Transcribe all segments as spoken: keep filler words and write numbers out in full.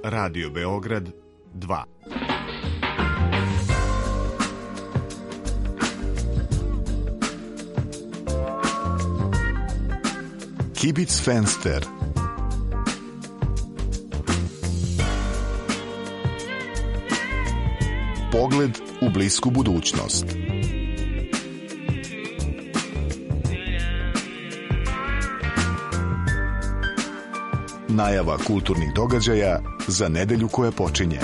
Radio Beograd dva. Kibic Fenster. Pogled u blisku budućnost. Najava kulturnih događaja za nedelju koja počinje.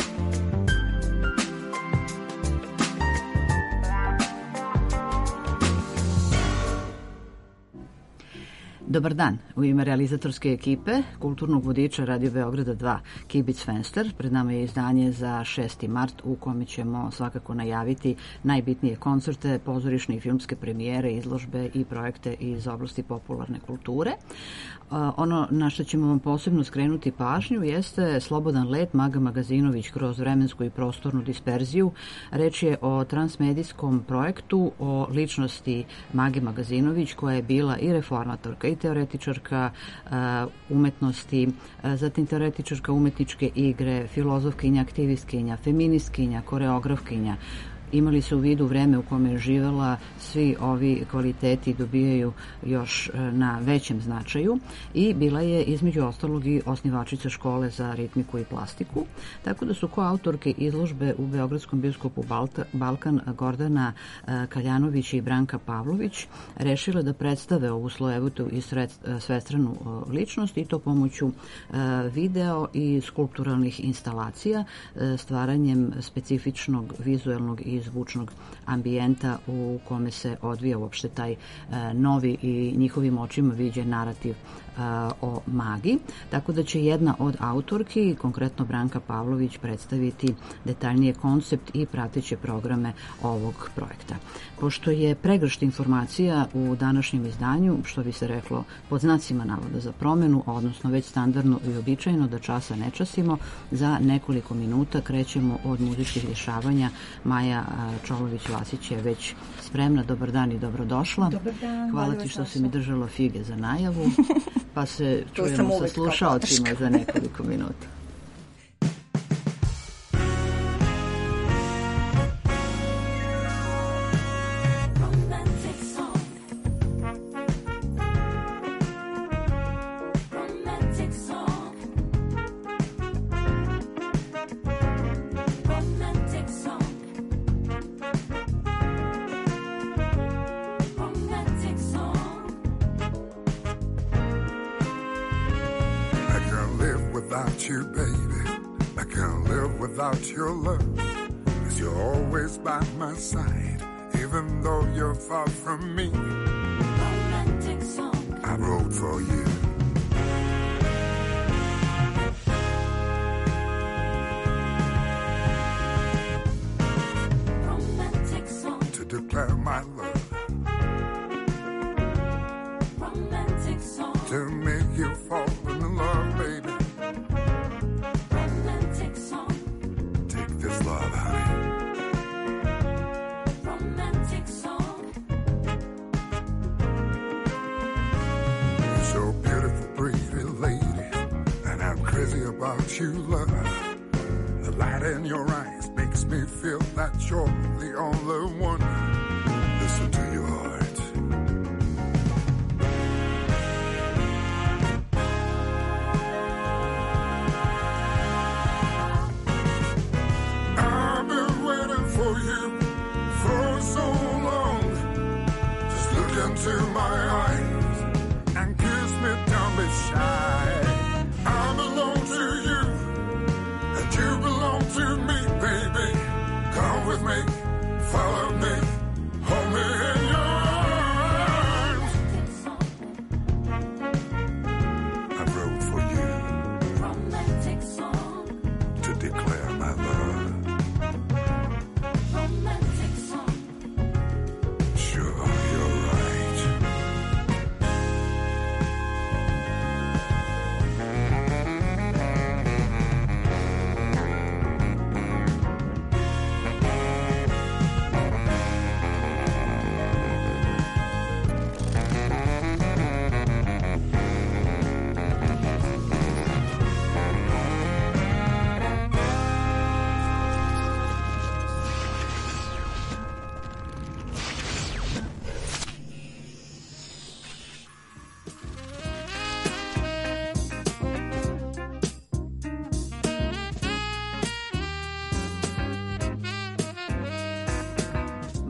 Dobar dan. U ime realizatorske ekipe kulturnog vodiča Radio Beograda dva Kibic Fenster pred nama je izdanje za šesti mart u kome ćemo svakako najaviti najbitnije koncerte, pozorišne i filmske premijere, izložbe i projekte iz oblasti popularne kulture. Ono na što ćemo vam posebno skrenuti pažnju jeste slobodan let Maga Magazinović kroz vremensku i prostornu disperziju. Reč je o transmedijskom projektu o ličnosti Mage Magazinović koja je bila i reformatorka i teoretičarka umetnosti, zatim teoretičarka umetničke igre, filozofkinja, aktivistkinja, feministkinja, koreografkinja. Imali su u vidu vreme u kome je živela, svi ovi kvaliteti dobijaju još na većem značaju i bila je između ostalog i osnivačica škole za ritmiku i plastiku, tako da su koautorke izložbe u Beogradskom bioskopu Balkan Gordana Kaljanović i Branka Pavlović rešile da predstave ovu slojevitu i svestranu ličnost i to pomoću video i skulpturalnih instalacija, stvaranjem specifičnog vizuelnog i zvučnog ambijenta u kome se odvija uopšte taj e, novi i njihovim očima viđen narativ e, o magi. Tako da će jedna od autorki, konkretno Branka Pavlović, predstaviti detaljnije koncept i prateće programe ovog projekta. Pošto je pregršt informacija u današnjem izdanju, što bi se reklo pod znacima navoda za promenu, odnosno već standardno i običajno da časa ne časimo, za nekoliko minuta krećemo od muzičkih dešavanja. Maja Čolović-Vasić je već spremna. Dobar dan i dobrodošla. Dobar dan. Hvala ti što si mi držala fige za najavu, pa se čujemo sa slušaocima za nekoliko minuta. You, baby, I can't live without your love, 'cause you're always by my side, even though you're far from me. Romantic song I wrote for you. Romantic song to declare my love. Romantic song to make you fall in love, baby. About you, love. The light in your eyes makes me feel that you're the only one. Listen to your heart. I've been waiting for you for so long. Just look into my eyes and kiss me, don't be shy. I belong to you, and you belong to me, baby. Come with me, follow me, hold me in your arms.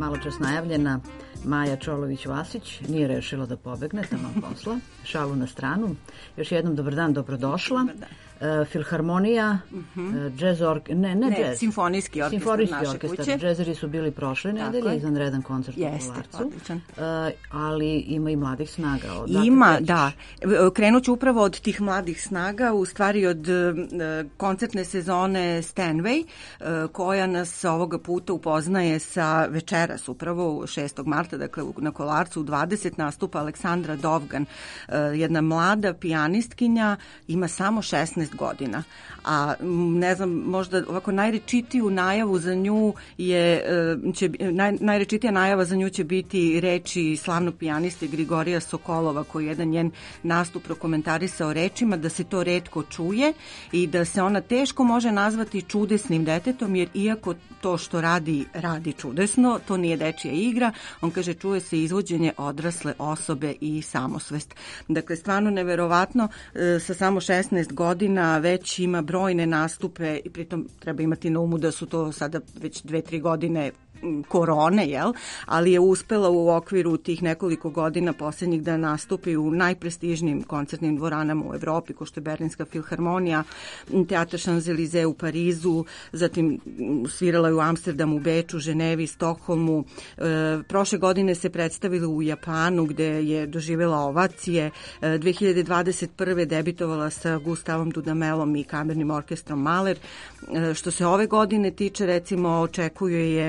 malo čas najavljena Maja Čolović-Vasić nije rešila da pobegne tamo posla. Šalu na stranu. Još jednom dobar dan, dobrodošla. Dobar dan. Uh, Filharmonija, uh-huh. uh, jazz ork... Ne, ne, ne jazz. Simfonijski orkestar Simfonijski naše orkestar. kuće. Džezeri su bili prošle nedelje, izvanredan koncert Jeste, u Kolarcu. odličan. Uh, ali ima i mladih snaga. Odakle ima, krećeš? da. Krenut ću upravo od tih mladih snaga, u stvari od uh, koncertne sezone Stanway, uh, koja nas ovoga puta upoznaje sa večeras, upravo šestog marta, dakle na Kolarcu u dvadeset nastupa Aleksandra Dovgan, uh, jedna mlada pijanistkinja, ima samo šesnaest godina, a ne znam, možda ovako najrečitiju najavu za nju je, će, naj, najrečitija najava za nju će biti reči slavnog pijaniste Grigorija Sokolova, koji je jedan njen nastup prokomentarisao rečima da se to retko čuje i da se ona teško može nazvati čudesnim detetom, jer iako to što radi, radi čudesno, to nije dečija igra, on kaže čuje se izvođenje odrasle osobe i samosvest. Dakle, stvarno neverovatno, sa samo šesnaest godina već ima brojne nastupe i pritom treba imati na umu da su to sada već dve, tri godine korone, jel? Ali je uspela u okviru tih nekoliko godina posljednjih da nastupi u najprestižnijim koncertnim dvoranama u Evropi, kao što je Berlinska filharmonija, Teatr Champs-Élysées u Parizu, zatim svirala je u Amsterdamu, Beču, Ženevi, Stokholmu. E, prošle godine se predstavila u Japanu, gde je doživjela ovacije. E, dve hiljade dvadeset prve debitovala sa Gustavom Dudamelom i kamernim orkestrom Mahler. E, što se ove godine tiče, recimo, očekuje je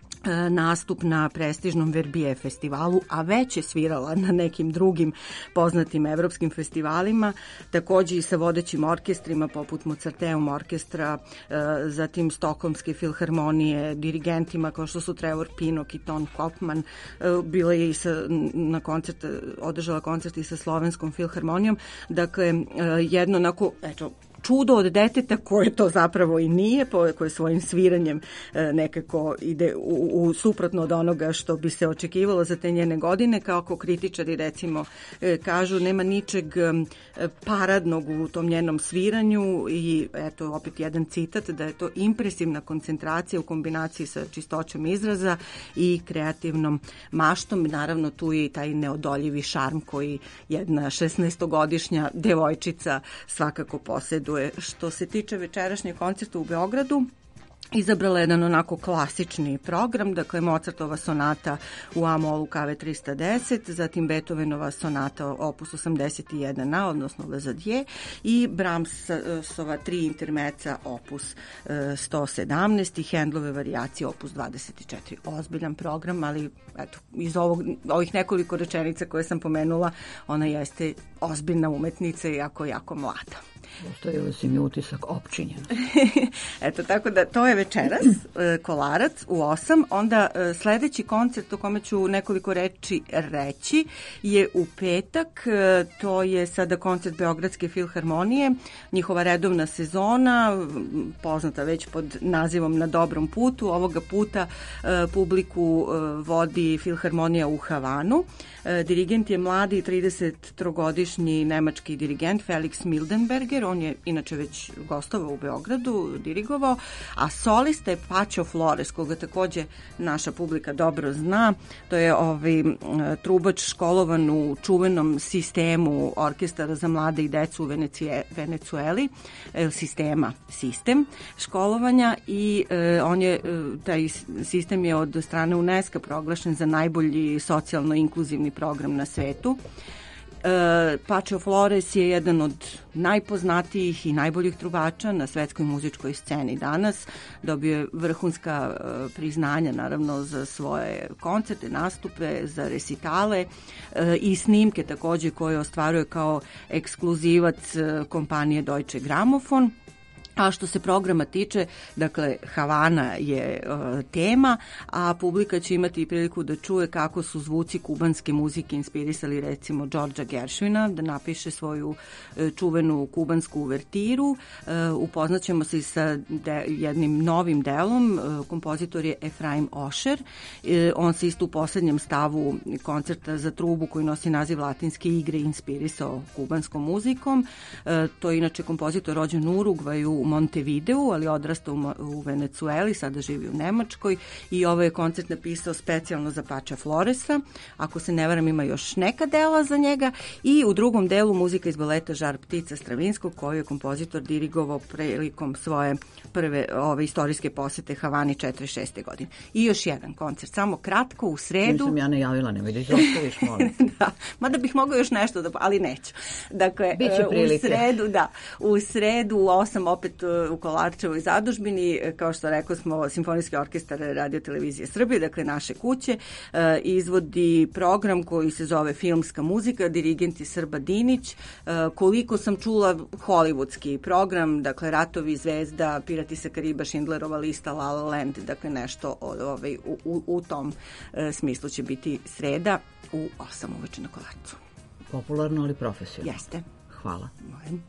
nastup na prestižnom Verbier festivalu, a već je svirala na nekim drugim poznatim evropskim festivalima, takođe i sa vodećim orkestrima poput Mozarteum orkestra, zatim Stokholmske filharmonije, dirigentima kao što su Trevor Pinnock i Ton Kopman. Bila je i sa, na koncert, održala koncert i sa Slovenskom filharmonijom. Dakle, jedno onako, eto, čudo od deteta koje to zapravo i nije, koje svojim sviranjem nekako ide u, u suprotno od onoga što bi se očekivalo za te njene godine, kako kritičari recimo kažu, nema ničeg paradnog u tom njenom sviranju i eto opet jedan citat da je to impresivna koncentracija u kombinaciji sa čistoćom izraza i kreativnom maštom. Naravno tu je i taj neodoljivi šarm koji jedna šesnaestogodišnja devojčica svakako posjeduje. Što se tiče večerašnjeg koncerta u Beogradu, izabrala jedan onako klasični program, dakle Mozartova sonata u A-molu K V trista deset, zatim Beethovenova sonata opus osamdeset jedan A, odnosno Le Zadje, i Brahmsova tri intermeca opus sto sedamnaest i Handlove varijacije opus dvadeset četiri. Ozbiljan program, ali eto, iz ovog, ovih nekoliko rečenica koje sam pomenula, ona jeste ozbiljna umetnica i jako, jako mlada. Ostavili si mi utisak opčinjen. Eto, tako da to je večeras, Kolarac u osam. Onda sledeći koncert o kome ću nekoliko reči reći je u petak. To je sada koncert Beogradske filharmonije, njihova redovna sezona, poznata već pod nazivom Na dobrom putu. Ovoga puta publiku vodi Filharmonija u Havanu. Dirigent je mladi tridesettrogodišnji nemački dirigent Felix Mildenberger. On je inače već gostovao u Beogradu, dirigovao, a solista je Pacho Flores, koga takođe naša publika dobro zna. To je ovaj trubač školovan u čuvenom sistemu orkestara za mlade i decu u Venecije, Venecueli, sistema, sistem školovanja, i eh, on je, taj sistem je od strane UNESCO proglašen za najbolji socijalno inkluzivni program na svetu. Uh, Pacho Flores je jedan od najpoznatijih i najboljih trubača na svetskoj muzičkoj sceni danas. Dobio je vrhunska uh, priznanja naravno za svoje koncerte, nastupe, za resitale uh, i snimke takođe koje ostvaruje kao ekskluzivac uh, kompanije Deutsche Grammophon. A što se programa tiče, dakle, Havana je uh, tema, a publika će imati priliku da čuje kako su zvuci kubanske muzike inspirisali recimo Georgea Gershwina da napiše svoju uh, čuvenu kubansku uvertiru. Uh, upoznaćemo se sa de, jednim novim delom. Uh, kompozitor je Efraim Osher. Uh, on se isto u poslednjem stavu koncerta za trubu koji nosi naziv Latinske igre inspirisao kubanskom muzikom. Uh, to je inače kompozitor rođen u Urugvaju, Montevideu, ali odrastao u, u Venecueli, sada živi u Nemačkoj i ovaj je koncert napisao specijalno za Pača Floresa. Ako se ne varam, ima još neka dela za njega i u drugom delu muzika iz baleta Žar ptica Stravinskog, koju je kompozitor dirigovao prilikom svoje prve ove istorijske posete Havani četrdeset šeste godine. I još jedan koncert, samo kratko, u sredu. Nisam ja najavila, nemoj da izostaviš, molim. Da, mada bih mogao još nešto da, ali neću. Dakle, u sredu, da, u sredu u osam opet u Kolarčevoj zadužbini, kao što rekao smo, Simfonijski orkestar Radio Televizije Srbije, dakle naše kuće, izvodi program koji se zove Filmska muzika, dirigent je Srba Dinić. Koliko sam čula, hollywoodski program, dakle Ratovi zvezda, Pirati sa Kariba, Schindlerova lista, La La Land, dakle nešto ovaj, u, u, u tom e, smislu će biti sreda u osam uveče na Kolarcu. Popularno, ali profesionalno. Jeste. Hvala. Mojem.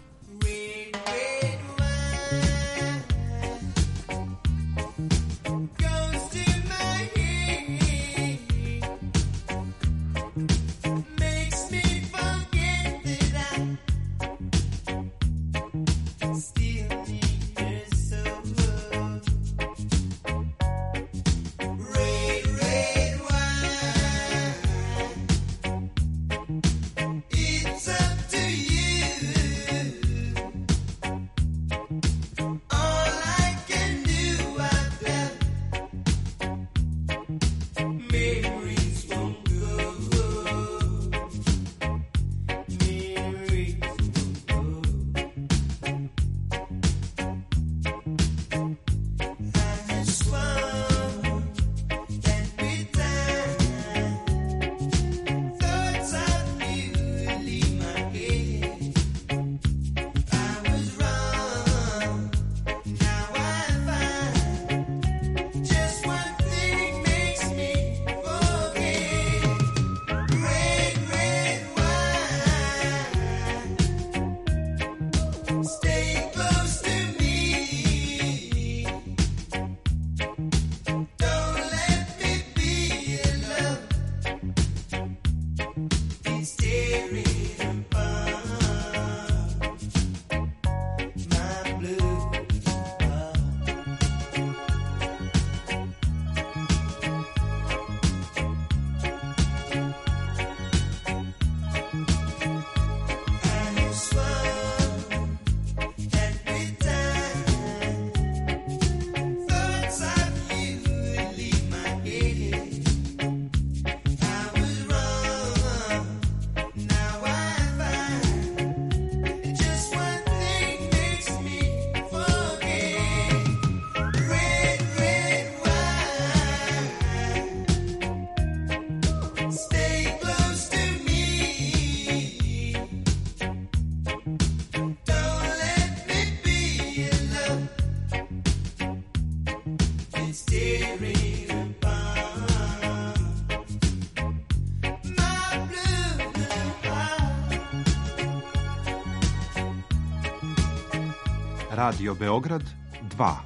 Radio Beograd dva.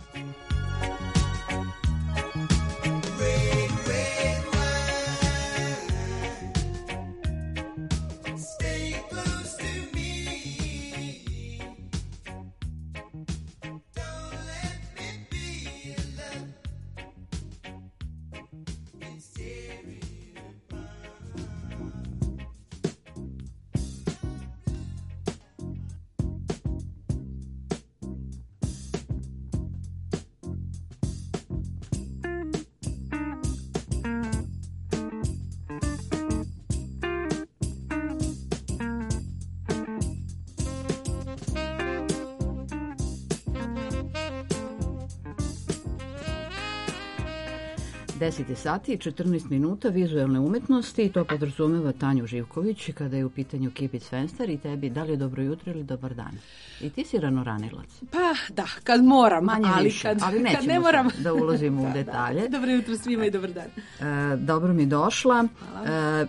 deset sati i četrnaest minuta vizuelne umetnosti, to podrazumeva Tanju Živković kada je u pitanju Keep It Fenster i tebi da li je dobro jutro ili dobar dan. I ti si ranoranilac. Pa da, kad moram, manje ali, više, kad, ali kad ne moram da ulazimo u detalje. Dobro jutro svima i dobar dan. E, dobro mi došla. Hvala. E,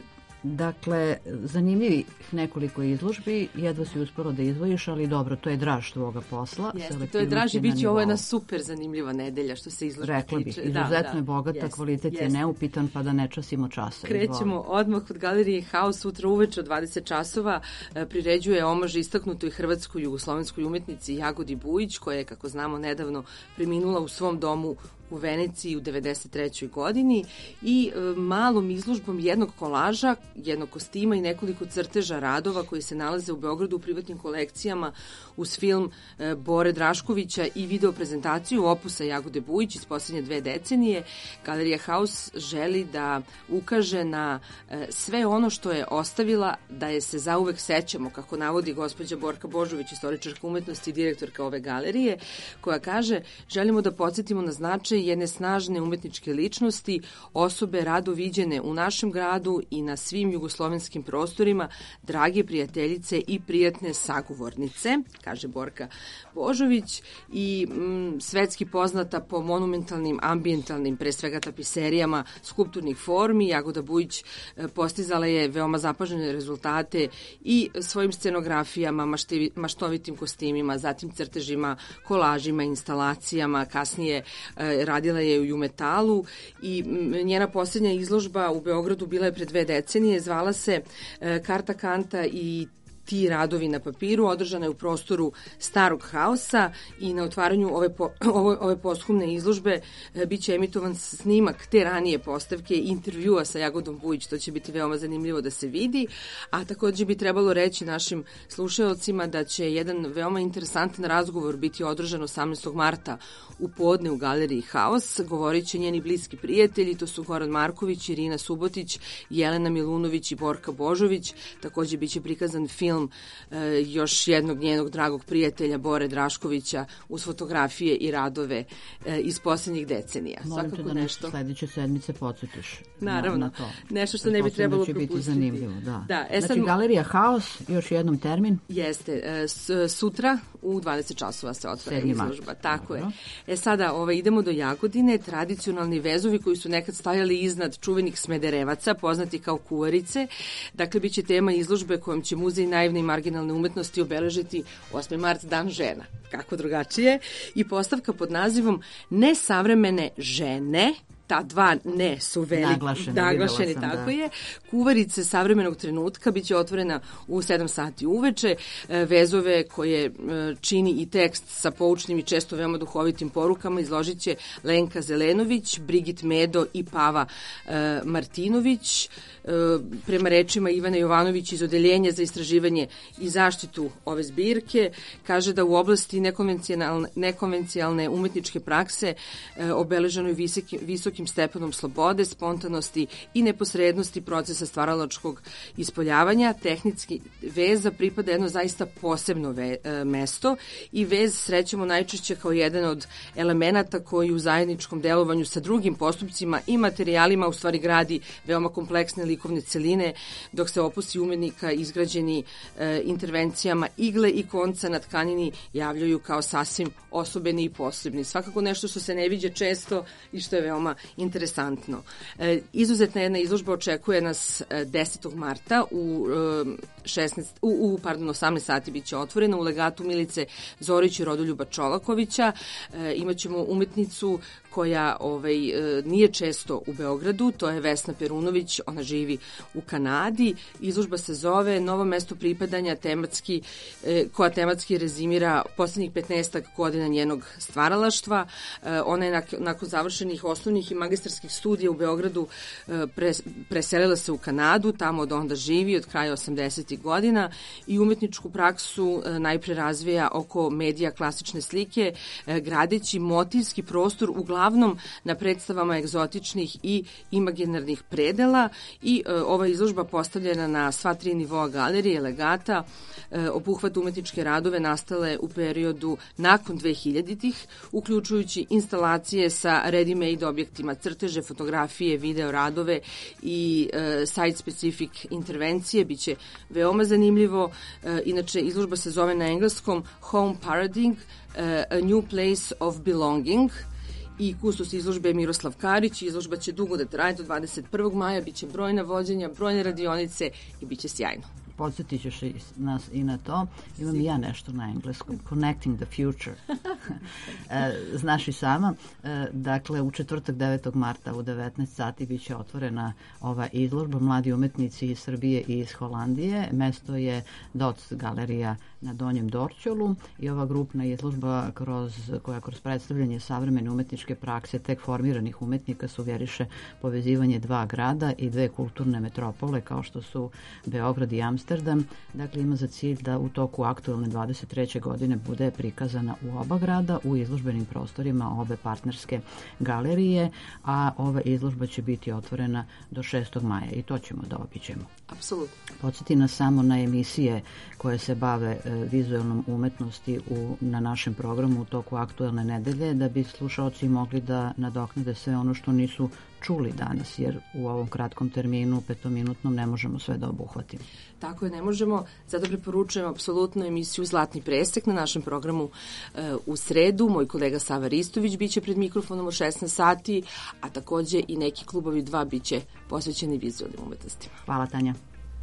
Dakle, zanimljivih nekoliko izložbi, jedva si uspelo da izvojiš, ali dobro, to je draž tvoga posla. Jeste, to je draž i bit će ovo jedna super zanimljiva nedelja što se izložba Rekla bih, tiče. izuzetno da, je bogata, jest, kvalitet jest. je neupitan, pa da ne časimo časa. Krećemo odmah od Galerije Haus, sutra uveče od dvadeset časova priređuje omaž istaknutoj hrvatskoj jugoslovenskoj umetnici Jagodi Bujić, koja je, kako znamo, nedavno preminula u svom domu u Veneciji u devedeset trećoj godini i e, malom izložbom jednog kolaža, jednog kostima i nekoliko crteža radova koji se nalaze u Beogradu u privatnim kolekcijama uz film e, Bore Draškovića i video prezentaciju opusa Jagode Bujić iz posljednje dve decenije. Galerija Haus želi da ukaže na e, sve ono što je ostavila, da je se zauvek sećamo, kako navodi gospođa Borka Božović, istoričarka umetnosti i direktorka ove galerije, koja kaže: želimo da podsjetimo na značaj jedne snažne umetničke ličnosti, osobe rado viđene u našem gradu i na svim jugoslovenskim prostorima, drage prijateljice i prijatne sagovornice, kaže Borka Božović, i mm, svetski poznata po monumentalnim, ambijentalnim, pre svega tapiserijama skulpturnih formi. Jagoda Bujić e, postizala je veoma zapažene rezultate i svojim scenografijama, maštevi, maštovitim kostimima, zatim crtežima, kolažima, instalacijama, kasnije e, radila je u Jumetalu i njena posljednja izložba u Beogradu bila je pre dve decenije, zvala se e, Karta Kanta i ti radovi na papiru, održana je u prostoru Starog haosa i na otvaranju ove, po, ove, ove posthumne izložbe e, bit će emitovan snimak te ranije postavke i intervjua sa Jagodom Bujić, to će biti veoma zanimljivo da se vidi, a takođe bi trebalo reći našim slušaocima da će jedan veoma interesantan razgovor biti održan osamnaestog marta u podne u Galeriji Haos. Govorit će njeni bliski prijatelji, to su Goran Marković, Irina Subotić, Jelena Milunović i Borka Božović. Takođe biće prikazan film Film e, još jednog njenog dragog prijatelja Bore Draškovića uz fotografije i radove e, iz posljednjih decenija. Molim Svakako te da nešto. Sledeće sedmice podsjetiš. Naravno, na, na to. Nešto što ne bi trebalo da će propustiti. Biti zanimljivo, da. Da, e, znači, sad, Galerija Haos, još jednom termin. Jeste, e, s, sutra u dvadeset časova se otvara izložba. Tako Dobro. je. E sada ovaj, idemo do Jagodine, tradicionalni vezovi koji su nekad stajali iznad čuvenih smederevaca, poznati kao kuvarice. Dakle, bit će tema izložbe kojom će Muzej naivne i marginalne umetnosti obeležiti osmi mart, Dan žena. Kako drugačije? I postavka pod nazivom Nesavremene žene, ta dva ne su veliki, naglašeni, naglašeni sam, tako da. je. Kuvarice savremenog trenutka biće otvorena u sedam sati uveče. Vezove koje čini i tekst sa poučnim i često veoma duhovitim porukama izložit će Lenka Zelenović, Brigit Medo i Pava e, Martinović. E, prema rečima Ivana Jovanović iz Odeljenja za istraživanje i zaštitu ove zbirke, kaže da u oblasti nekonvencionalne, nekonvencionalne umetničke prakse e, obeleženo je visokim, visokim stepenom slobode, spontanosti i neposrednosti procesa stvaralačkog ispoljavanja. Tehnički veza pripada jedno zaista posebno ve, e, mesto i vez srećemo najčešće kao jedan od elemenata koji u zajedničkom delovanju sa drugim postupcima i materijalima u stvari gradi veoma kompleksne likovne celine, dok se opusi umetnika izgrađeni e, intervencijama igle i konca na tkanini javljaju kao sasvim osobeni i posebni. Svakako nešto što se ne viđe često i što je veoma interesantno. E, izuzetna jedna izložba očekuje nas desetog marta u, šesnaest, u, u pardon, osamnaest sati biće otvorena u legatu Milice Zorić i Rodoljuba Čolakovića. E, imaćemo umetnicu koja ovaj, nije često u Beogradu, to je Vesna Perunović, ona živi u Kanadi. Izložba se zove Novo mesto pripadanja, tematski, koja tematski rezimira poslednjih petnaestak godina njenog stvaralaštva. Ona je nakon završenih osnovnih i magistarskih studija u Beogradu preselila se u Kanadu, tamo od onda živi od kraja osamdesetih godina i umetničku praksu najpre razvija oko medija klasične slike, gradeći motivski prostor uglavnom na predstavama egzotičnih i imaginarnih predela i e, ova izložba postavljena na sva tri nivoa galerije, legata, e, obuhvat umetničke radove nastale u periodu nakon dvehiljaditih, uključujući instalacije sa ready-made objektima, crteže, fotografije, video radove i e, site-specific intervencije. Biće veoma zanimljivo. E, inače, izložba se zove na engleskom Home Paradigm, e, A New Place of Belonging. i kustos izložbe je Miroslav Karić. Izložba će dugo da traje do dvadeset prvog maja, bit će brojna vođenja, brojne radionice i bit će sjajno. Podsjetit ćeš nas i na to. Imam i ja nešto na engleskom. Connecting the future. Znaš i sama. Dakle, u četvrtak devetog marta u devetnaest sati bit će otvorena ova izložba Mladi umetnici iz Srbije i iz Holandije. Mesto je Doc galerija na Donjem Dorćolu i ova grupna izložba kroz, koja kroz predstavljanje savremene umetničke prakse tek formiranih umetnika sugeriše povezivanje dva grada i dve kulturne metropole kao što su Beograd i Amsterdam. Dakle, ima za cilj da u toku aktuelne dvadeset treće godine bude prikazana u oba grada u izložbenim prostorima obe partnerske galerije, a ova izložba će biti otvorena do šestog maja i to ćemo da obiđemo. Apsolutno. Podsjeti nas samo na emisije koje se bave e, vizualnom umetnosti u, na našem programu u toku aktuelne nedelje, da bi slušaoci mogli da nadoknade sve ono što nisu čuli danas, jer u ovom kratkom terminu, petominutnom, ne možemo sve da obuhvatimo. Tako je, ne možemo. Zato preporučujem apsolutno emisiju Zlatni presek na našem programu e, u sredu. Moj kolega Sava Ristović biće pred mikrofonom od šesnaest sati, a takođe i neki klubovi dva biće posvećeni vizualnim umetnostima. Hvala, Tanja.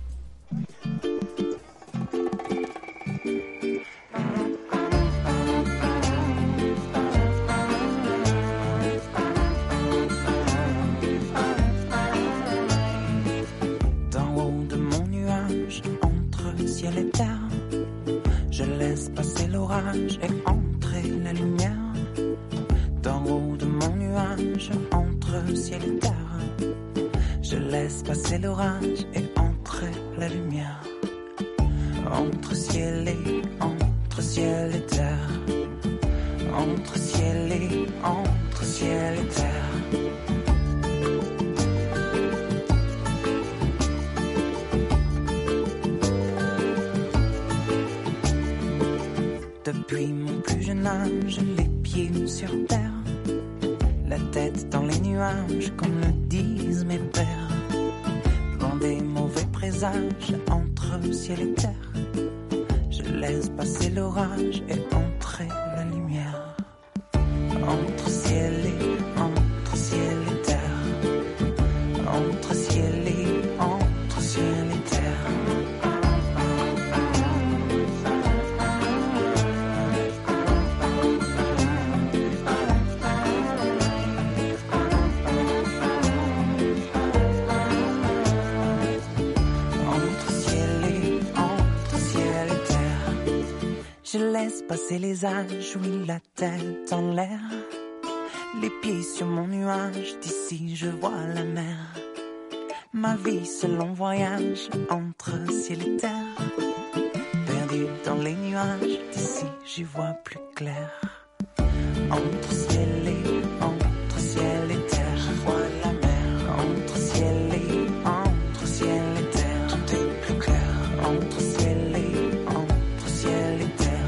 Ciel et terre, je laisse passer l'orage et entrer la lumière. D'en haut de mon nuage, entre ciel et terre, je laisse passer l'orage et entrer la lumière. Entre ciel et, entre ciel et terre, entre ciel et, entre ciel et terre. Depuis mon plus jeune âge, les pieds sur terre, la tête dans les nuages, comme le disent mes pères. Loin des mauvais présages, entre ciel et terre, je laisse passer l'orage et entrer la lumière. Entre ciel et, entre ciel et terre, entre ciel et, entre ciel et terre. Je laisse passer les âges, oui, la tête en l'air, les pieds sur mon nuage, d'ici je vois la mer. Ma vie c'est long voyage entre ciel et terre, perdu dans les nuages, d'ici j'y vois plus clair. Entre ciel et, entre ciel et terre, je vois la mer. Entre ciel et, entre ciel et terre, tout est plus clair. Entre ciel et, entre ciel et terre.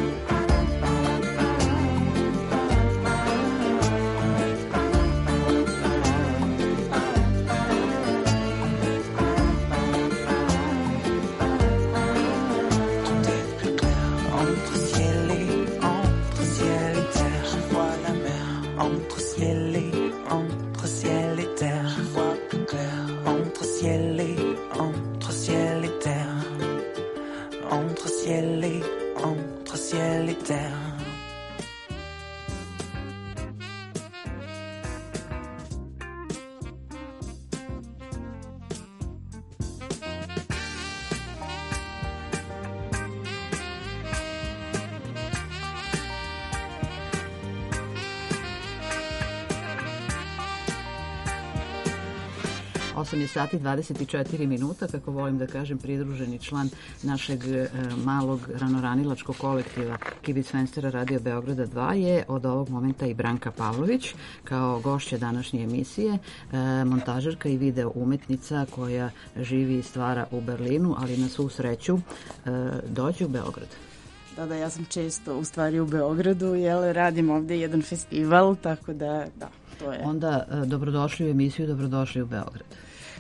osam je sati dvadeset četiri minuta, kako volim da kažem, pridruženi član našeg e, malog ranoranilačkog kolektiva Kibic Fenstera Radio Beograda dva je od ovog momenta i Branka Pavlović, kao gošća današnje emisije, e, montažerka i video umetnica koja živi i stvara u Berlinu, ali na svu sreću e, dođe u Beograd. Da, da, ja sam često u stvari u Beogradu, jer radim ovde jedan festival, tako da, da, to je. Onda, e, dobrodošli u emisiju, dobrodošli u Beograd.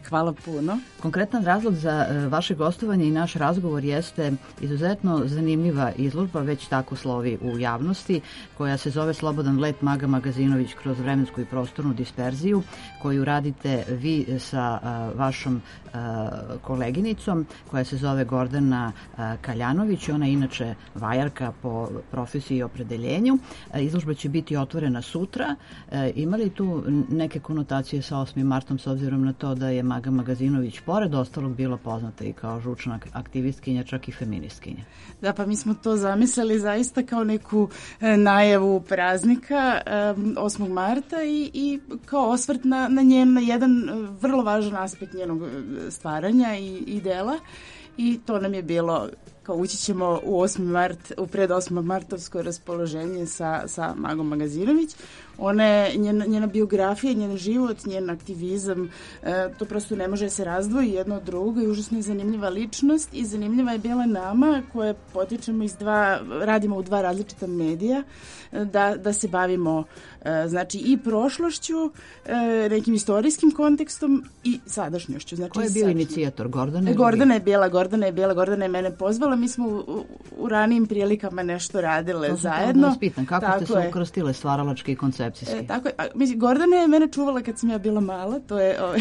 Hvala puno. Konkretan razlog za e, vaše gostovanje i naš razgovor jeste izuzetno zanimljiva izložba, već tako slovi u javnosti, koja se zove Slobodan let Maga Magazinović kroz vremensku i prostornu disperziju, koju radite vi sa a, vašom a, koleginicom, koja se zove Gordana a, Kaljanović. Ona je inače vajarka po profesiji i opredeljenju. A, izložba će biti otvorena sutra. A, ima li tu neke konotacije sa osmim martom, s obzirom na to da je Maga Magazinović pored ostalog bila poznata i kao žučna aktivistkinja, čak i feministkinja? Da, pa mi smo to zamislili zaista kao neku e, najavu praznika e, osmog marta i, i kao osvrt na, na njen na jedan vrlo važan aspekt njenog stvaranja i, i dela. I to nam je bilo kao ući ćemo u osmi mart, u pred osmog martovsko raspoloženje sa, sa Magom Magazinović. Ona je, njena, njena biografija, njen život, njen aktivizam, e, to prosto ne može da se razdvoji jedno od drugo i užasno je zanimljiva ličnost i zanimljiva je bila nama koje potičemo iz dva, radimo u dva različita medija, da, da se bavimo e, znači i prošlošću, e, nekim istorijskim kontekstom i sadašnjošću. Znači, ko je bio inicijator? Gordana? Gordana je bila, Gordana je bila, Gordana je mene pozvala. Mi smo u, u, u ranijim prilikama nešto radile to zajedno. Da vas pitam, kako tako ste se ukrstile stvaralački i koncepcijski? E, tako je. A, mislim, Gordana je mene čuvala kad sam ja bila mala. To je, ovaj,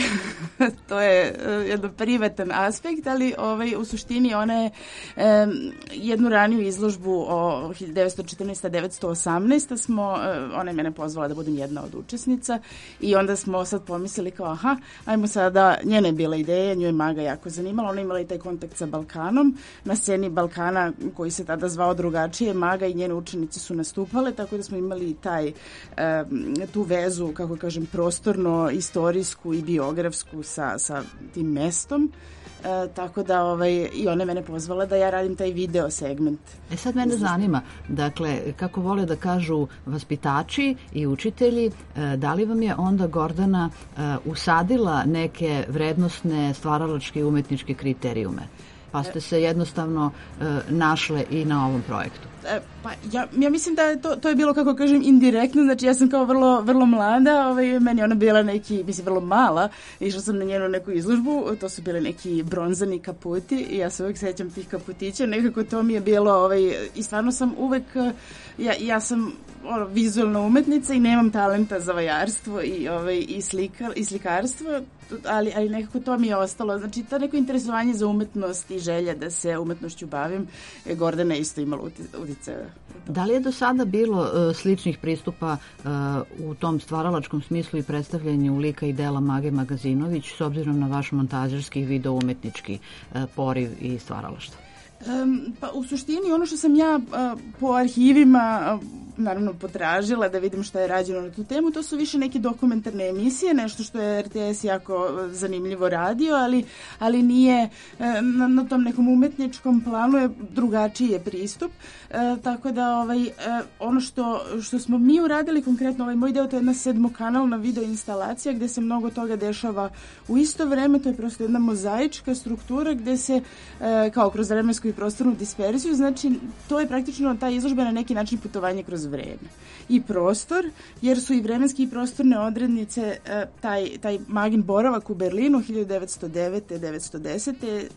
to je uh, jedan privatan aspekt, ali ovaj, u suštini ona je um, jednu raniju izložbu o hiljadu devetsto četrnaesta do devetsto osamnaesta smo, uh, ona je mene pozvala da budem jedna od učesnica i onda smo sad pomislili kao aha, ajmo sada, njena je bila ideja, nju je Maga jako zanimala, ona je imala i taj kontakt sa Balkanom. Na sceni Balkana koji se tada zvao drugačije, Maga i njene učenice su nastupale, tako da smo imali taj um, tu vezu, kako kažem, prostorno, istorijsku i biografsku sa, sa tim mestom. E, tako da ovaj, i ona je mene pozvala da ja radim taj video segment. E sad mene zanima, dakle, kako vole da kažu vaspitači i učitelji, e, da li vam je onda Gordana e, usadila neke vrednosne, stvaralačke i umetničke kriterijume? Pa ste se jednostavno e, našle i na ovom projektu. E, pa ja, ja mislim da je to, to je bilo, kako kažem, indirektno, znači ja sam kao vrlo, vrlo mlada, ovaj, meni ona bila neki, mislim, vrlo mala, išla sam na njenu neku izložbu, to su bili neki bronzani kaputi i ja se uvek sećam tih kaputića, nekako to mi je bilo, ovaj, i stvarno sam uvek, ja, ja sam ono, vizualna umetnica i nemam talenta za vajarstvo i, ovaj, i, slika, i slikarstvo, ali, ali nekako to mi je ostalo. Znači, to neko interesovanje za umetnost i želja da se umetnošću bavim, Gordana je isto imala uticaja. Da li je do sada bilo uh, sličnih pristupa uh, u tom stvaralačkom smislu i predstavljanju lika i dela Mage Magazinović s obzirom na vaš montažerski i video umetnički uh, poriv i stvaralaštvo? Um, pa u suštini ono što sam ja uh, po arhivima uh, naravno potražila da vidim šta je rađeno na tu temu, to su više neke dokumentarne emisije, nešto što je R T S jako zanimljivo radio, ali, ali nije na, na tom nekom umetničkom planu je drugačiji je pristup, e, tako da ovaj, e, ono što, što smo mi uradili konkretno, ovaj moj deo, to je jedna sedmokanalna video instalacija gde se mnogo toga dešava u isto vreme, to je prosto jedna mozaička struktura gde se e, kao kroz vremensku i prostornu disperziju, znači to je praktično ta izložba na neki način putovanje kroz vreme i prostor, jer su i vremenski i prostorne odrednice taj, taj Magin boravak u Berlinu hiljadu devetsto devete do devetsto desete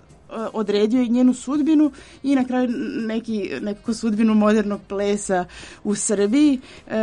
odredio i njenu sudbinu i na kraju neki, nekako sudbinu modernog plesa u Srbiji,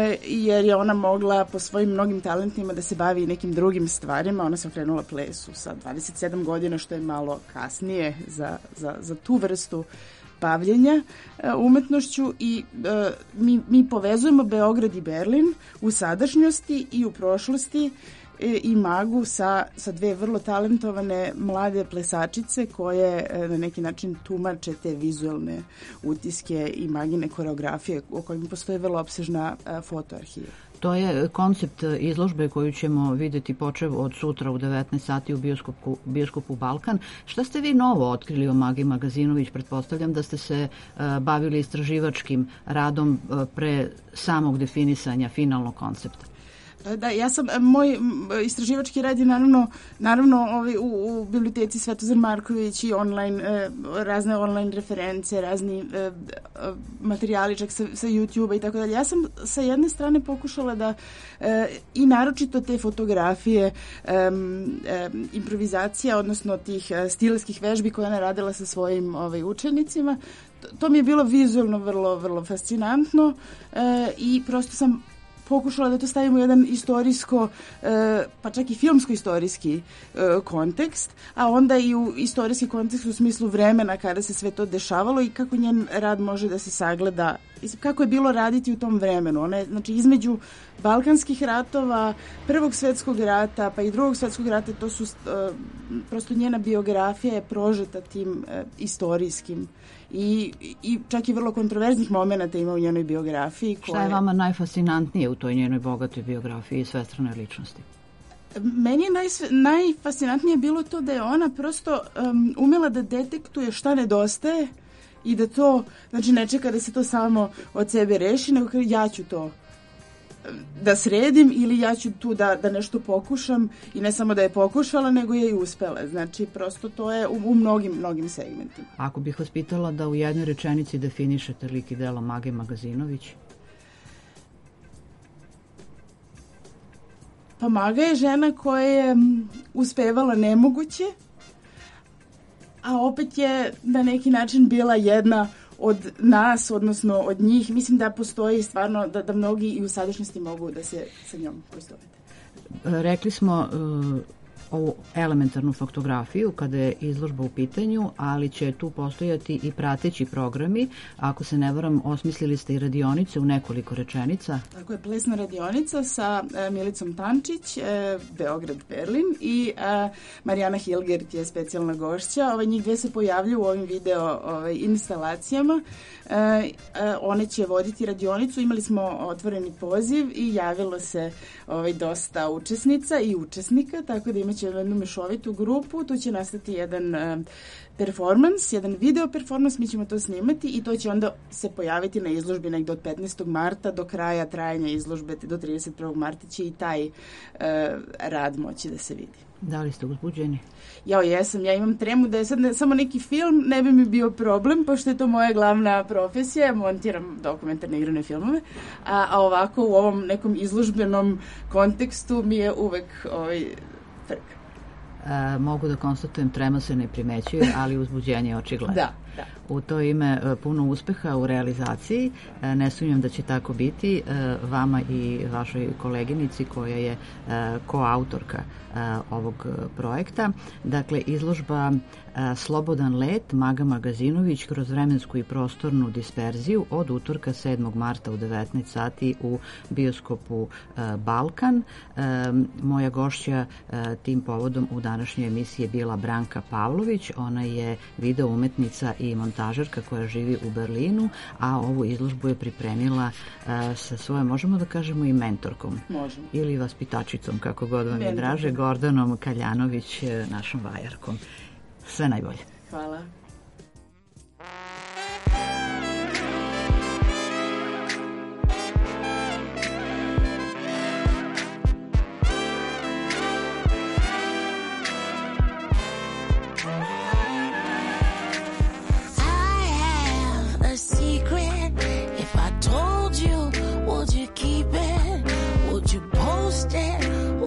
jer je ona mogla po svojim mnogim talentima da se bavi nekim drugim stvarima. Ona se okrenula plesu sa dvadeset sedam godina, što je malo kasnije za, za, za tu vrstu bavljenja umetnošću i e, mi, mi povezujemo Beograd i Berlin u sadašnjosti i u prošlosti e, i Magu sa, sa dve vrlo talentovane mlade plesačice koje e, na neki način tumače te vizualne utiske i Magine koreografije o kojima postoje vrlo opsežna e, fotoarhiva. To je koncept izložbe koju ćemo videti počev od sutra u devetnaest sati u bioskopu, bioskopu Balkan. Šta ste vi novo otkrili o Magi Magazinović? Pretpostavljam da ste se uh, bavili istraživačkim radom uh, pre samog definisanja finalnog koncepta. Da, ja sam, moj istraživački rad je naravno, naravno ovaj, u, u biblioteci Svetozar Marković i online, eh, razne online reference, razni eh, materijali čak sa, sa YouTube-a i tako dalje. Ja sam sa jedne strane pokušala da eh, i naročito te fotografije, eh, eh, improvizacija, odnosno tih eh, stilskih vežbi koje ona radila sa svojim ovaj, učenicima, to, to mi je bilo vizualno vrlo, vrlo fascinantno eh, i prosto sam pokušala da to stavimo u jedan istorijsko, pa čak i filmsko-istorijski kontekst, a onda i u istorijski kontekst u smislu vremena kada se sve to dešavalo i kako njen rad može da se sagleda, kako je bilo raditi u tom vremenu. Ona je, znači, između Balkanskih ratova, Prvog svetskog rata, pa i Drugog svetskog rata, to su, prosto njena biografija je prožeta tim istorijskim I, i čak i vrlo kontroverznih momenta ima u njenoj biografiji. Koje... Šta je vama najfascinantnije u toj njenoj bogatoj biografiji i svestranoj ličnosti? Meni je naj, najfascinantnije bilo to da je ona prosto um, umela da detektuje šta nedostaje i da to, znači ne čeka da se to samo od sebe reši, nego kada ja ću to da sredim ili ja ću tu da, da nešto pokušam i ne samo da je pokušala, nego je i uspela. Znači, prosto to je u, u mnogim, mnogim segmentima. Ako bih vas pitala da u jednoj rečenici definišete lik i delo Mage Magazinović? Pa Maga je žena koja je uspevala nemoguće, a opet je na neki način bila jedna od nas, odnosno od njih. Mislim da postoji stvarno, da, da mnogi i u sadašnjosti mogu da se sa njom poistovete. Rekli smo uh, ovu elementarnu faktografiju kada je izložba u pitanju, ali će tu postojati i prateći programi. Ako se ne varam, osmislili ste i radionice u nekoliko rečenica. Tako je, plesna radionica sa e, Milicom Tančić, e, Beograd, Berlin i e, Marijana Hilgert je specijalna gošća. Ove, njih dve se pojavljuju u ovim video ove, instalacijama. E, e, one će voditi radionicu. Imali smo otvoreni poziv i javilo se ovaj, dosta učesnica i učesnika, tako da imaće jednu mešovitu grupu. Tu će nastati jedan uh, performans, jedan video performans, mi ćemo to snimati i to će onda se pojaviti na izložbi negde od petnaestog marta do kraja trajanja izložbe, do trideset prvog marta će i taj uh, rad moći da se vidi. Da li ste uzbuđeni? Ja, jesam. Ja imam tremu da je sad ne, samo neki film, ne bi mi bio problem, pošto je to moja glavna profesija. Ja montiram dokumentarne igrane filmove, a, a ovako u ovom nekom izložbenom kontekstu mi je uvek ovaj, trk. E, mogu da konstatujem, trema se ne primećuje, ali uzbuđenje je očigledno. Da, da. U to ime puno uspeha u realizaciji. Ne sumnjam da će tako biti vama i vašoj koleginici koja je koautorka ovog projekta. Dakle, izložba Slobodan let Maga Magazinović kroz vremensku i prostornu disperziju od utorka sedmog marta u devetnaest sati u bioskopu Balkan. Moja gošća tim povodom u današnjoj emisiji je bila Branka Pavlović. Ona je video umetnica i montažerka koja živi u Berlinu, a ovu izložbu je pripremila uh, sa svojom, možemo da kažemo, i mentorkom. Možemo. Ili vaspitačicom, kako god vam je draže, Gordanom Kaljanović, našom vajarkom. Sve najbolje. Hvala.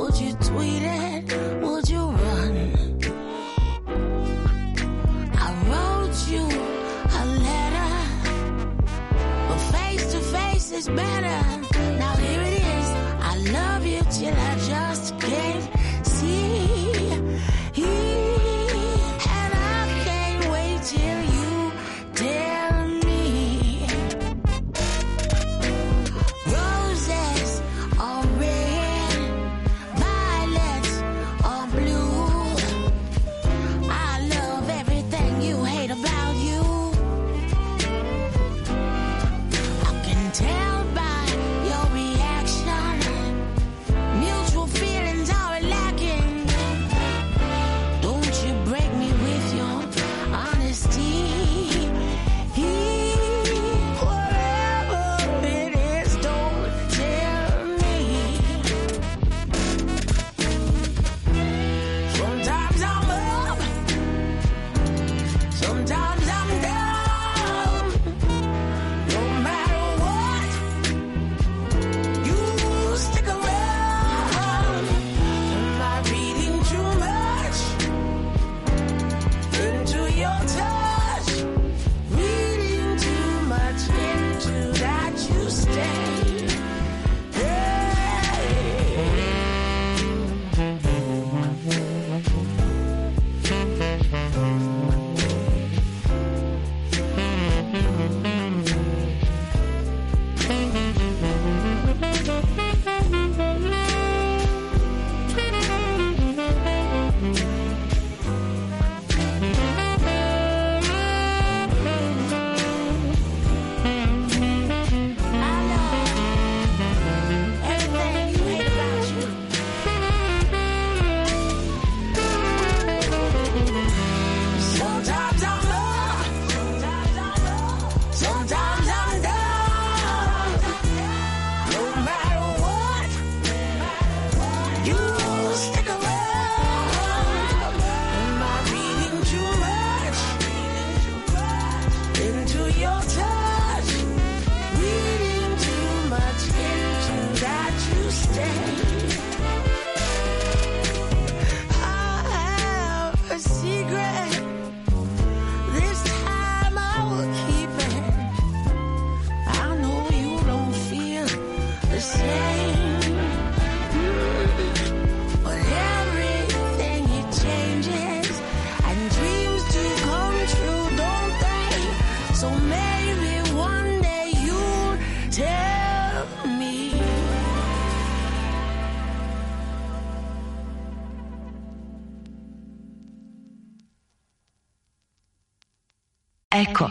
I same. Mm, but everything it changes, and dreams do come true, don't they? So maybe one day you'll tell me. Eko.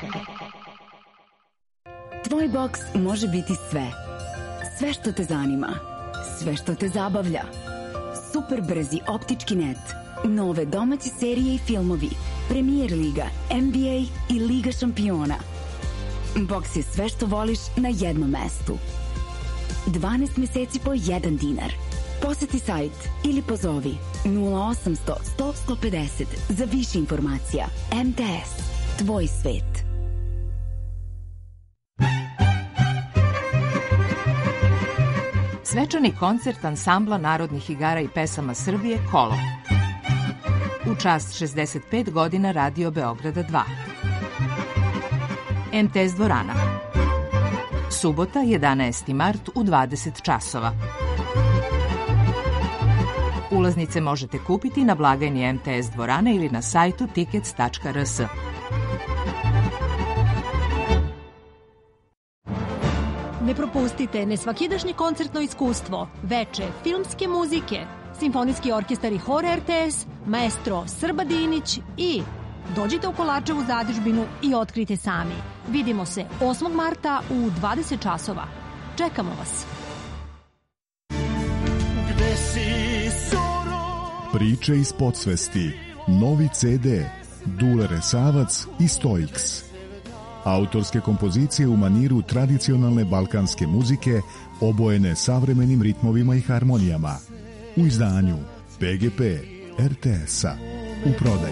Tvoj boks može biti sve. Sve što te zanima. Sve što te zabavlja. Super brzi optički net. Nove domaće serije i filmovi. Premier liga, N B A i Liga šampiona. Boks je sve što voliš na jednom mestu. dvanaest meseci po jedan dinar. Poseti sajt ili pozovi nula osamsto sto sto pedeset za više informacija. M T S. Tvoj svet. Svečani koncert ansambla narodnih igara i pesama Srbije Kolo. U čast šezdeset pet godina Radio Beograda dva. M T S dvorana. Subota, jedanaesti mart u dvadeset časova. Ulaznice možete kupiti na blagajni M T S dvorane ili na sajtu tickets tačka r s. Ne propustite nesvakidašnje koncertno iskustvo, veče filmske muzike, simfonijski orkestar i hor R T S, maestro Srba Dinić i dođite u Kolarčevu zadužbinu i otkrite sami. Vidimo se osmog marta u dvadeset časova. Čekamo vas. Priče iz podsvesti. Novi C D. Dule Resavac i Stoiks. Autorske kompozicije u maniru tradicionalne balkanske muzike obojene savremenim ritmovima i harmonijama. U izdanju P G P R T S-a. U prodaji.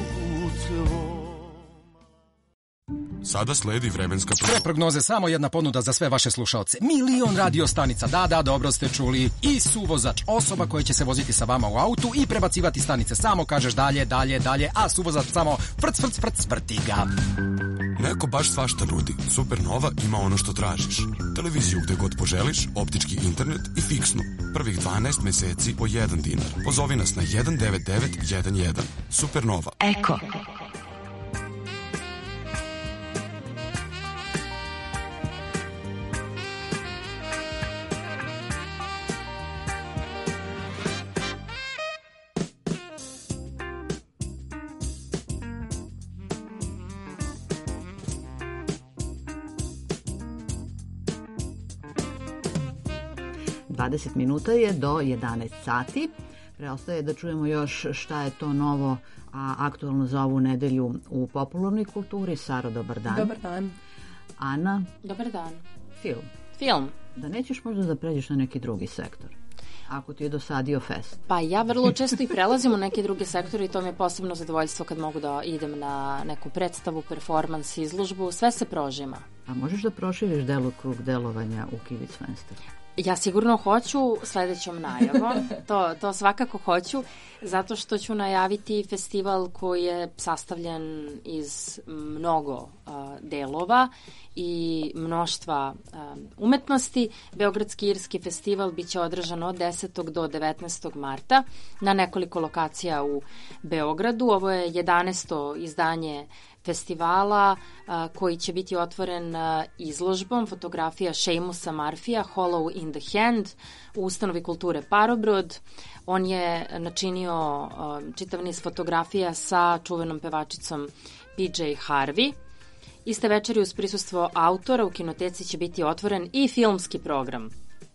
Sada sledi vremenska Sve prognoze, samo jedna ponuda za sve vaše slušaoce. Milion radio stanica, da, da, dobro ste čuli. I suvozač, osoba koja će se voziti sa vama u autu i prebacivati stanice. Samo kažeš dalje, dalje, dalje, a suvozač samo frc, frc, frc, vrti ga. Neko baš svašta nudi. Supernova ima ono što tražiš. Televiziju gde god poželiš, optički internet i fiksnu. Prvih dvanaest meseci po jedan dinar. Pozovi nas na jedan devet devet jedan jedan. Supernova. Eko. dvadeset minuta je do jedanaest sati. Preostaje da čujemo još šta je to novo, a aktualno za ovu nedelju u popularnoj kulturi. Saro, dobar dan. Dobar dan. Ana. Dobar dan. Film. Film. Da nećeš možda da pređeš na neki drugi sektor, ako ti je dosadio fest? Pa ja vrlo često i prelazim u neke druge sektore i to mi je posebno zadovoljstvo kad mogu da idem na neku predstavu, performans, izložbu, sve se prožima. A možeš da proširiš delokrug delovanja u Kibic Fenster? Ja sigurno hoću sledećom najavom, to, to svakako hoću, zato što ću najaviti festival koji je sastavljen iz mnogo uh, delova i mnoštva uh, umetnosti. Beogradski irski festival biće održan od desetog do devetnaestog marta na nekoliko lokacija u Beogradu. Ovo je jedanaesto izdanje festivala a, koji će biti otvoren a, izložbom fotografija Seamusa Murphyja Hollow in the Hand u ustanovi kulture Parobrod. On je načinio a, čitav niz fotografija sa čuvenom pevačicom P J Harvey. Iste večeri uz prisustvo autora u kinoteci će biti otvoren i filmski program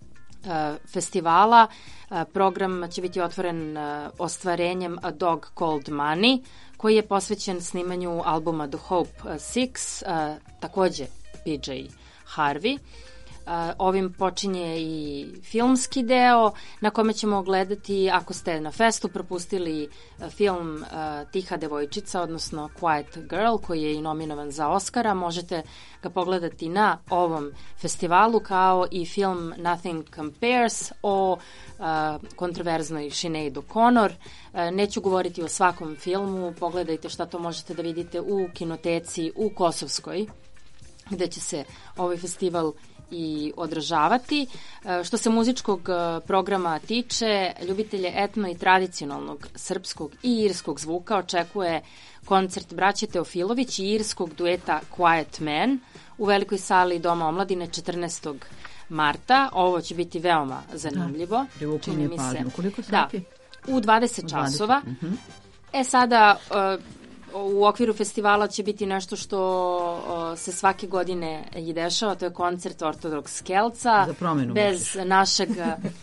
a, festivala. A, program će biti otvoren a, ostvarenjem A Dog Called Money, koji je posvećen snimanju albuma The Hope Six, uh, takođe P J Harvey. Uh, ovim počinje i filmski deo na kome ćemo gledati, ako ste na festu propustili uh, film uh, Tiha devojčica, odnosno Quiet Girl, koji je i nominovan za Oscara, možete ga pogledati na ovom festivalu, kao i film Nothing Compares o uh, kontroverznoj Sinead O'Connor. Uh, neću govoriti o svakom filmu, pogledajte šta to možete da vidite u kinoteci u Kosovskoj, gde će se ovaj festival i održavati. E, što se muzičkog e, programa tiče, ljubitelje etno i tradicionalnog srpskog i irskog zvuka očekuje koncert braće Teofilović i irskog dueta Quiet Man u velikoj sali Doma omladine četrnaestog marta. Ovo će biti veoma zanimljivo. Da, čini mi se. Koliko sati? Da, u dvadeset časova. Uh-huh. E sada, u okviru festivala će biti nešto što se svake godine i dešava, to je koncert Ortodoks Kelca. Za promenu. Bez misliš. našeg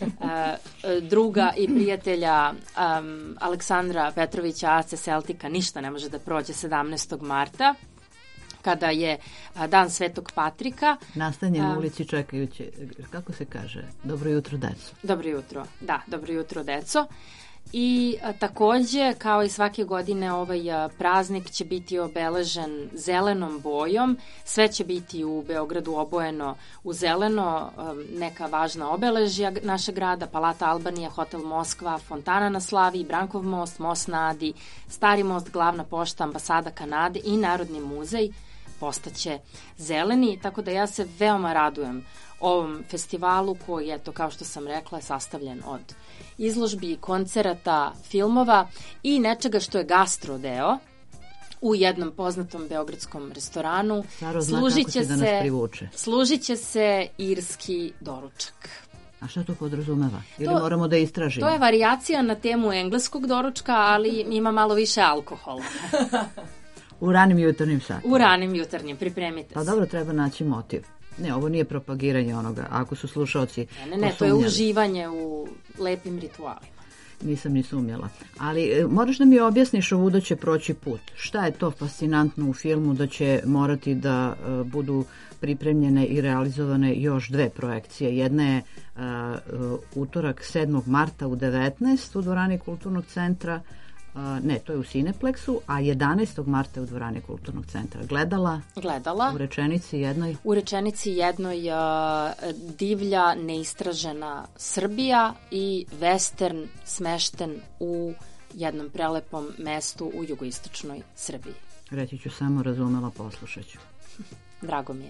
druga i prijatelja um, Aleksandra Petrovića, A C Celtika, ništa ne može da prođe sedamnaestog marta, kada je dan Svetog Patrika. Nastanje na ulici čekajući, kako se kaže, dobro jutro, deco. Dobro jutro, da, dobro jutro, deco. I a, takođe, kao i svake godine, ovaj a, praznik će biti obeležen zelenom bojom. Sve će biti u Beogradu obojeno u zeleno, a, neka važna obeležja našeg grada, Palata Albanija, Hotel Moskva, Fontana na Slavi, Brankov most, Most na Adi, Stari most, Glavna pošta, Ambasada Kanade i Narodni muzej postaće zeleni, tako da ja se veoma radujem ovom festivalu koji, eto, kao što sam rekla, je sastavljen od izložbi, koncerata, filmova i nečega što je gastro deo u jednom poznatom beogradskom restoranu. Služit će se, služit će se irski doručak. A šta to podrazumeva? Ili to, moramo da istražimo? To je varijacija na temu engleskog doručka, ali ima malo više alkohola. U ranim jutarnjim satima. U ranim jutarnjim, pripremite se. Pa dobro, treba naći motiv. Ne, ovo nije propagiranje onoga, ako su slušaoci Ne, ne, ne, to je uživanje u lepim ritualima. Nisam ni sumnjala. Ali e, moraš da mi objasniš ovuda će proći put. Šta je to fascinantno u filmu da će morati da e, budu pripremljene i realizovane još dve projekcije. Jedna je e, utorak sedmog marta u devetnaest u dvorani Kulturnog centra. Ne, to je u Cineplexu, a jedanaestog marta u dvorani Kulturnog centra. Gledala? Gledala. U rečenici jednoj? U rečenici jednoj uh, divlja, neistražena Srbija i western smešten u jednom prelepom mestu u jugoistočnoj Srbiji. Reći ću samo, razumela, poslušat ću. Drago mi je.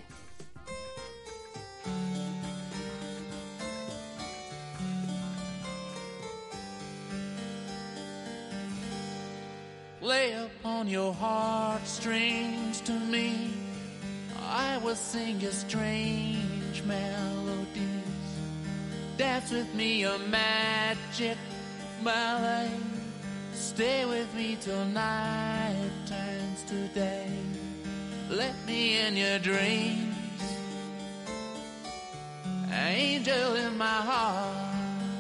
Lay upon your heartstrings to me, I will sing you strange melodies. Dance with me a magic ballet. Stay with me till night turns to day. Let me in your dreams, angel in my heart.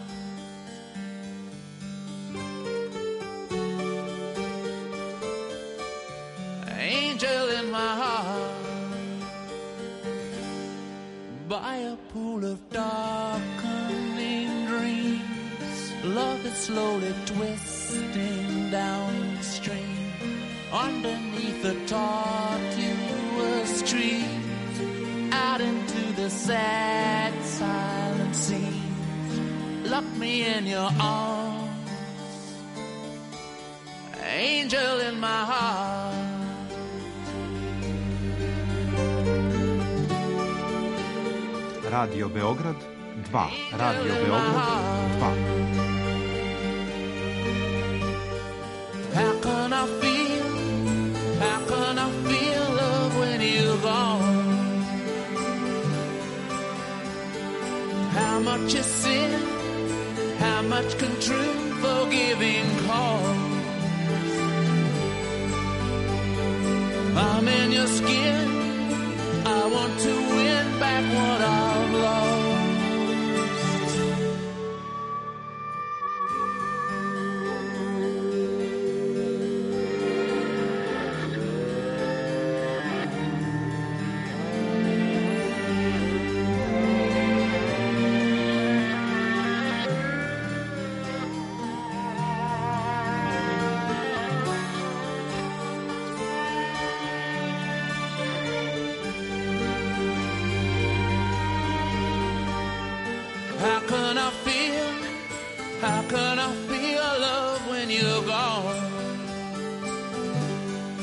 Angel in my heart, by a pool of darkening dreams, love is slowly twisting downstream, underneath the tortuous trees, out into the sad, silent seas. Lock me in your arms, angel in my heart. Radio Beograd dva. Radio Beograd dva. How can I feel, how can I feel love when you're gone? How much is sin, how much can true forgiving cause? I'm in your skin, I want to win back what I've lost. How can I feel, how can I feel love when you're gone?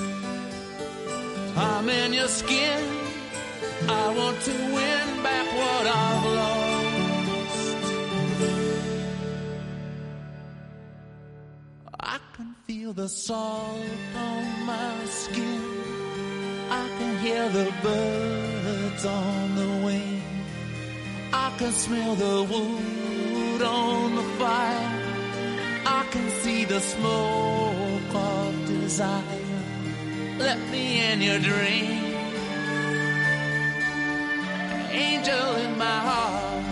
I'm in your skin, I want to win back what what I've lost. I can feel the salt on my skin. I can hear the birds on the wing. I can smell the wood on the fire. I can see the smoke of desire. Let me in your dream, angel in my heart.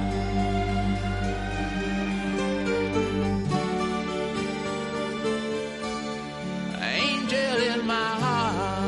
Angel in my heart.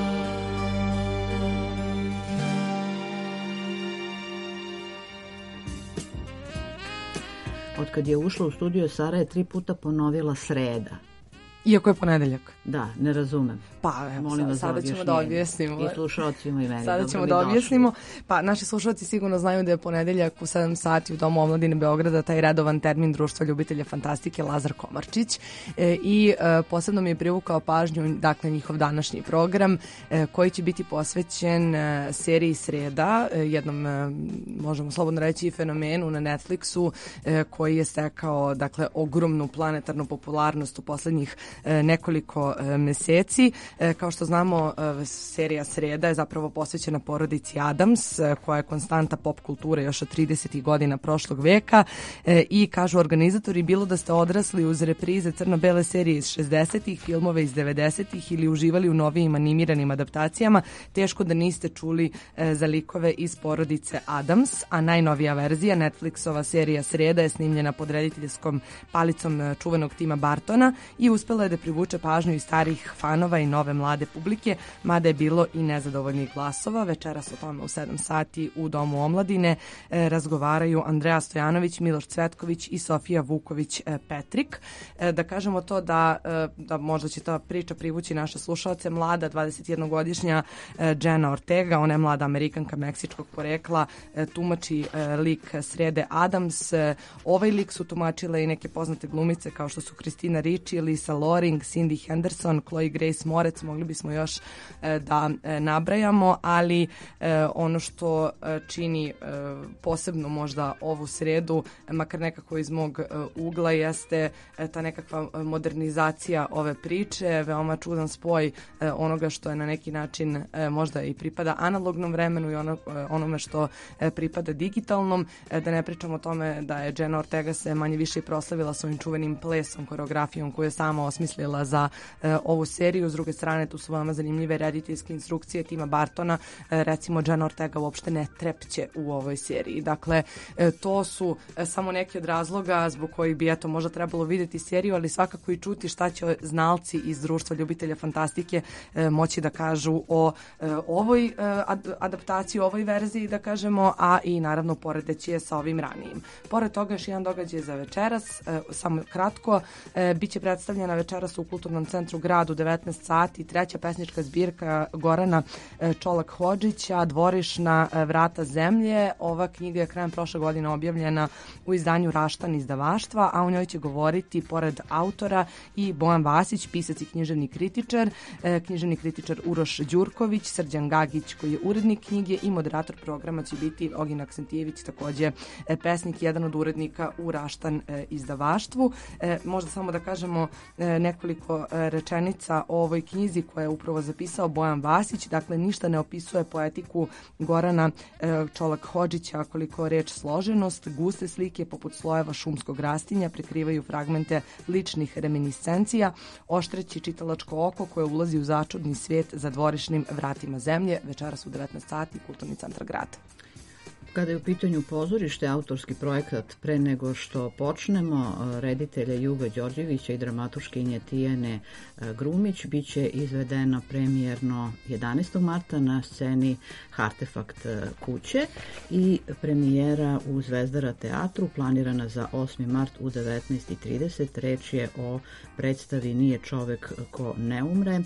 Od kad je ušla u studio, Sara je tri puta ponovila sreda. Iako je ponedeljak. Da, ne razumem. Pa, evo, Molim vas sada za ćemo da objasnimo. I slušalcima i meni. Sada Dobro ćemo mi da došli. objasnimo. Pa, naši slušalci sigurno znaju da je ponedeljak u sedam sati u Domu omladine Beograda taj redovan termin Društva ljubitelja fantastike Lazar Komarčić. E, I e, posebno mi je privukao pažnju, dakle, njihov današnji program e, koji će biti posvećen e, seriji Sreda, e, jednom, e, možemo slobodno reći, fenomenu na Netflixu e, koji je stekao, dakle, ogromnu planetarnu popularnost u poslednjih e, nekoliko e, meseci. E, kao što znamo, e, serija Sreda je zapravo posvećena porodici Adams, e, koja je konstanta pop kulture još od tridesetih godina prošlog veka e, i kažu organizatori, bilo da ste odrasli uz reprize crno-bele serije iz šezdesetih, filmove iz devedesetih ili uživali u novijim animiranim adaptacijama, teško da niste čuli e, za likove iz porodice Adams, a najnovija verzija, Netflixova serija Sreda, je snimljena pod rediteljskom palicom e, čuvenog Tima Bartona i uspela je da privuče pažnju i starih fanova i nove mlade publike, mada je bilo i nezadovoljnih glasova. Večeras o tome u sedam sati u Domu omladine e, razgovaraju Andreja Stojanović, Miloš Cvetković i Sofija Vuković-Petrik. E, da kažemo to da, e, da možda će ta priča privući naše slušalce. Mlada dvadesetjednogodišnja e, Jenna Ortega, ona je mlada Amerikanka meksičkog porekla, e, tumači e, lik Srede Adams. E, ovaj lik su tumačile i neke poznate glumice kao što su Christina Ricci, Lisa Loring, Cindy Henderson, Chloe Grace Moretz, mogli bismo još e, da e, nabrajamo, ali e, ono što e, čini e, posebno možda ovu sredu, makar nekako iz mog e, ugla, jeste e, ta nekakva modernizacija ove priče, veoma čudan spoj e, onoga što je na neki način e, možda i pripada analognom vremenu i ono, e, onome što e, pripada digitalnom, e, da ne pričamo o tome da je Jenna Ortega se manje više i proslavila svojim čuvenim plesom, koreografijom koju je sama osmislila za e, ovu seriju. S druge strane, tu su veoma zanimljive rediteljske instrukcije Tima Bartona. E, recimo, Jenna Ortega uopšte ne trepće u ovoj seriji. Dakle, e, to su e, samo neki od razloga zbog kojih bi, eto, možda trebalo vidjeti seriju, ali svakako i čuti šta će znalci iz Društva ljubitelja fantastike e, moći da kažu o e, ovoj e, ad, adaptaciji, ovoj verziji, da kažemo, a i naravno poredeći je sa ovim ranijim. Pored toga, još jedan događaj za večeras, e, samo kratko, e, biće predstavljena večeras u Kulturnom centru gradu u devetnaest sati treća pesnička zbirka Gorana e, Čolak-Hodžića, Dvorišna e, vrata zemlje. Ova knjiga je krajem prošle godine objavljena u izdanju Raštan izdavaštva, a u njoj će govoriti, pored autora, i Bojan Vasić, pisac i književni kritičar, e, književni kritičar Uroš Đurković, Srđan Gagić koji je urednik knjige i moderator programa će biti Ogin Aksentijević, takođe e, pesnik, jedan od urednika u Raštan e, izdavaštvu. E, možda samo da kažemo e, nekoliko e, rečenica o ovoj knjizi koja je upravo zapisao Bojan Vasić. Dakle, ništa ne opisuje poetiku Gorana e, Čolak-Hodžića koliko reč složenost, guste slike poput slojeva šumskog rastinja prekrivaju fragmente ličnih reminiscencija, oštreći čitalačko oko koje ulazi u začudni svijet za dvorišnim vratima zemlje. Večeras u devetnaest sati, Kulturni centar grada. Kada je u pitanju pozorište, autorski projekat, pre nego što počnemo, reditelja Juga Đorđevića i dramaturškinje Tijene Grumić biće izvedeno premijerno jedanaestog marta na sceni Hartefakt kuće i premijera u Zvezdara teatru planirana za osmi mart u devetnaest i trideset. Reč je o predstavi Nije čovek ko ne umre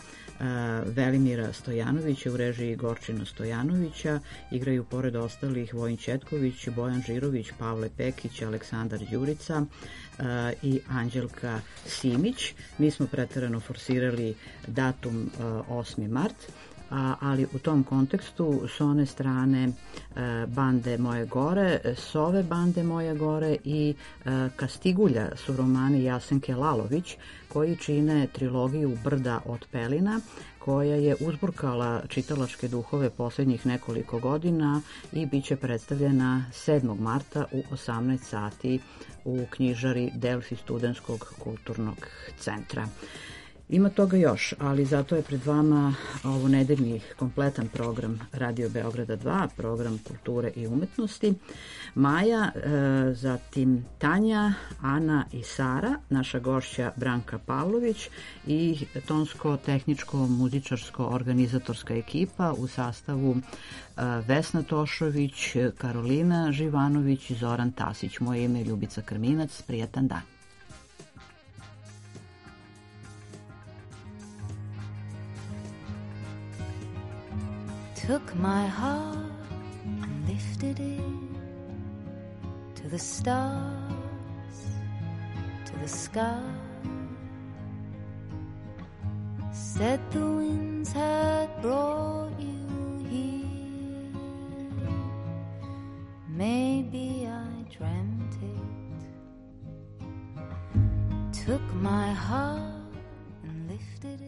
Velimira Stojanovića u režiji Gorčina Stojanovića. Igraju pored ostalih Vojin Četković, Bojan Žirović, Pavle Pekić, Aleksandar Đurica uh, i Anđelka Simić. Mi smo preterano forsirali datum uh, osmi mart, a, ali u tom kontekstu s one strane e, bande Moje gore, s ove bande Moje gore i e, Kastigulja su romani Jasenke Lalović koji čine trilogiju Brda od pelina, koja je uzburkala čitalačke duhove posljednjih nekoliko godina i bit će predstavljena sedmog marta u osamnaest sati u knjižari Delfi Studentskog kulturnog centra. Ima toga još, ali zato je pred vama ovo nedeljni kompletan program Radio Beograda dva, program kulture i umetnosti. Maja, e, zatim Tanja, Ana i Sara, naša gošća Branka Pavlović i tonsko-tehničko-muzičarsko-organizatorska ekipa u sastavu e, Vesna Tošović, Karolina Živanović i Zoran Tasić. Moje ime je Ljubica Krminac. Prijetan dan. Took my heart and lifted it to the stars, to the sky. Said the winds had brought you here. Maybe I dreamt it. Took my heart and lifted